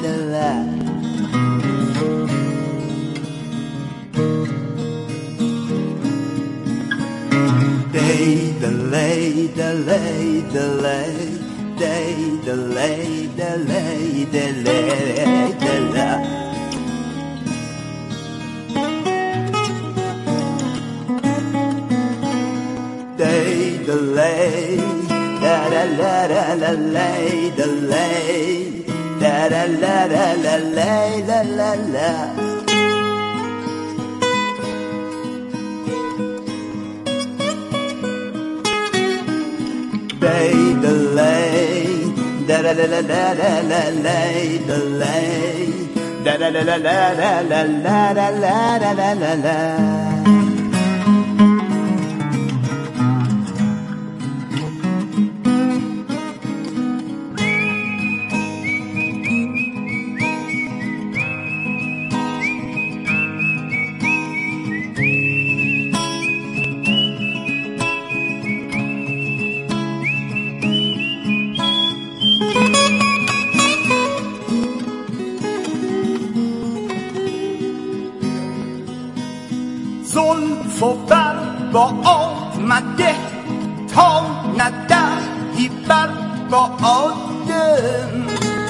زلف و بر با آمده تا ندهی بر با آدم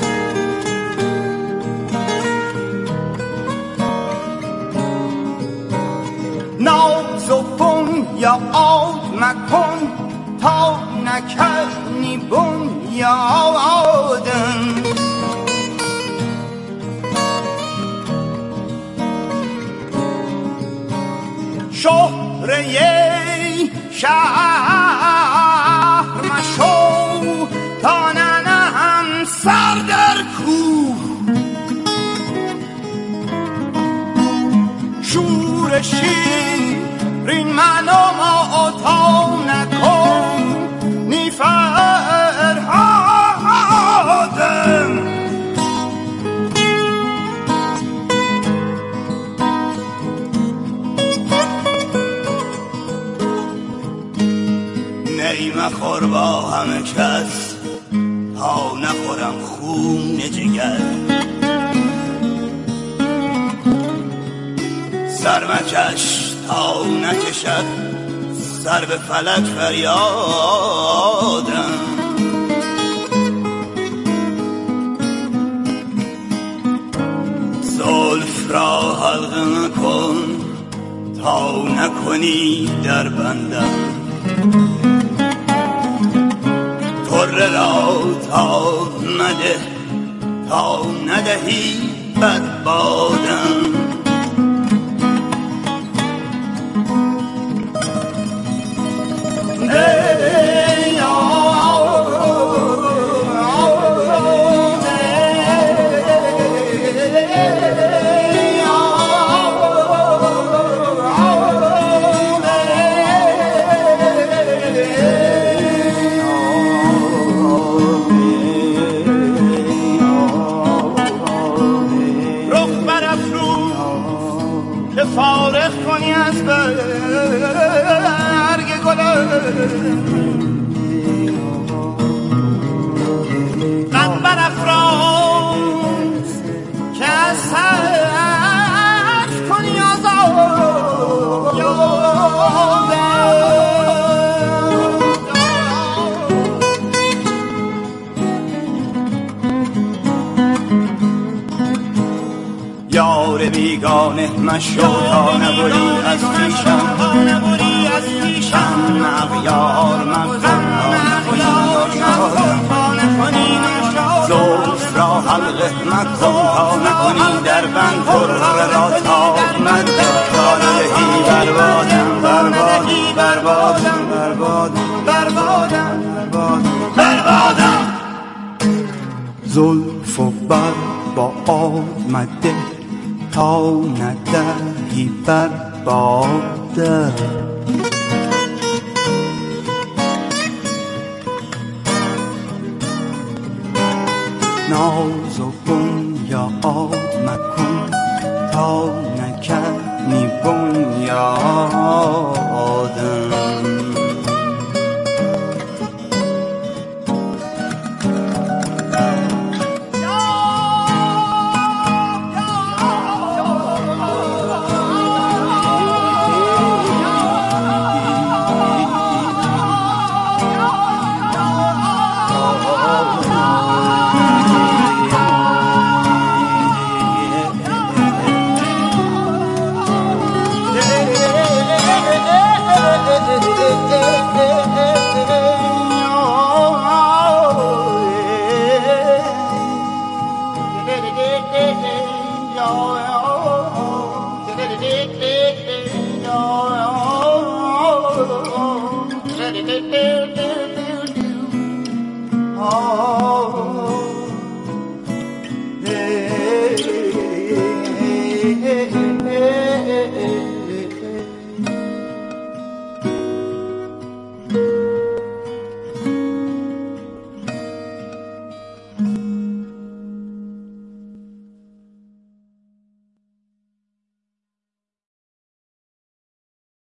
ناز و بنیاد مکن تا نکنی بنیادم شهره شهر مشو تا ننهم سر در کوه شور شیرین منو ما تا نکن نی فرهادم مخور با همه کس تا نخورم خون جگر سر مکش تا نکشد سر به فلک فریادم زلف را حلقه مکن تا نکنی در بندم طره را تاب مده تا ندهی بر بادم فارغ کنی از برگ گلم قد برافراز که از حرف کنی آزاد یار بیگانه مشو تا نبری از پیشم مغیار مفهم تا نکنی زلف را حلقه مکن تا نکنی در بند طره را تاب مده تا ندهی بربادم زلف و بر با آمده تا ندهی بر باده ناز و بنیاد مکن تا نکنی بنیادم Ja,